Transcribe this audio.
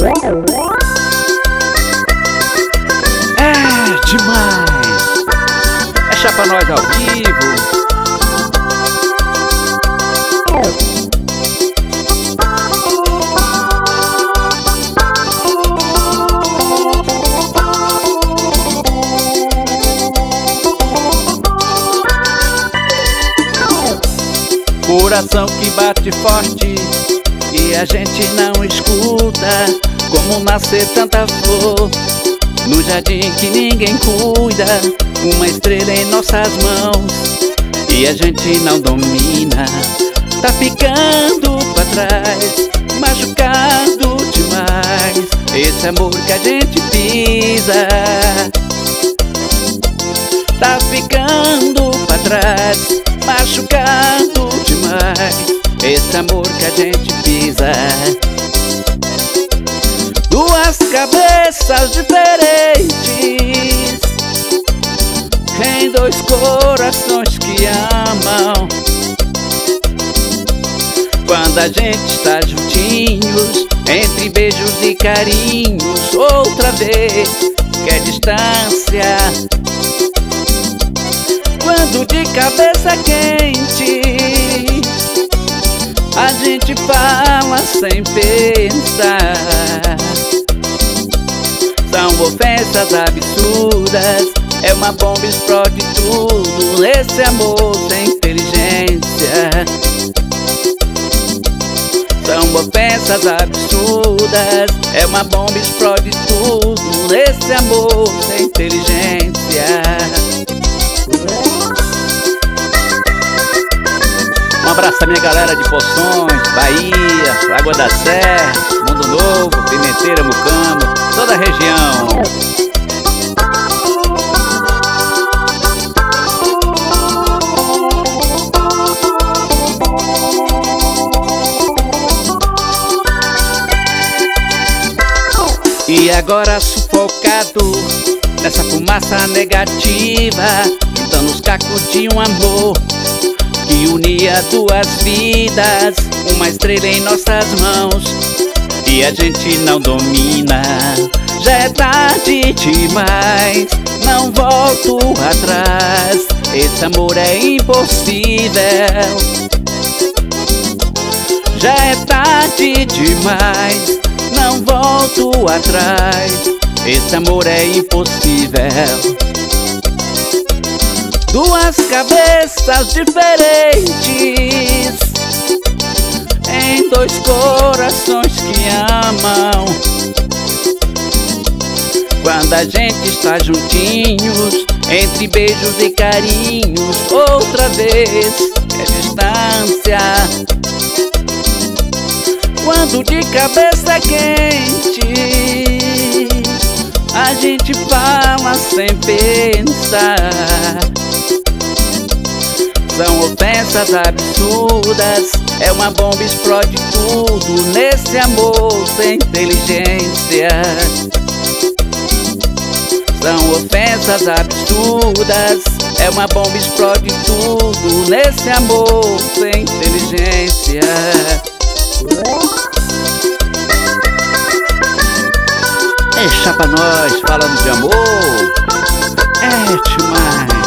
É demais! É Chapa Nós ao vivo. Coração que bate forte e a gente não escuta. Como nascer tanta flor no jardim que ninguém cuida. Uma estrela em nossas mãos e a gente não domina. Tá ficando pra trás, machucado demais. Esse amor que a gente pisa tá ficando pra trás, machucado demais. Esse amor que a gente pisa. Duas cabeças diferentes em dois corações que amam. Quando a gente está juntinhos, entre beijos e carinhos, outra vez quer distância. Quando de cabeça quente a gente fala sem pensar. São ofensas absurdas, é uma bomba, explode tudo. Esse amor sem inteligência. São ofensas absurdas, é uma bomba, explode tudo. Esse amor sem inteligência. Um abraço à minha galera de Poções, Bahia, Água da Serra, Mundo Novo, Pimenteira, Mucamo, toda a região. E agora sufocado nessa fumaça negativa, juntando os cacos de um amor que unia duas vidas. Uma estrela em nossas mãos e a gente não domina. Já é tarde demais, não volto atrás. Esse amor é impossível. Já é tarde demais, não volto atrás. Esse amor é impossível. Duas cabeças diferentes em dois corações que amam. Quando a gente está juntinhos, entre beijos e carinhos, outra vez é distância. Quando de cabeça quente a gente fala sem pensar. São ofensas absurdas, é uma bomba, explode tudo. Nesse amor sem inteligência. São ofensas absurdas, é uma bomba, explode tudo. Nesse amor sem inteligência. É Chapa Nós falando de amor. É demais.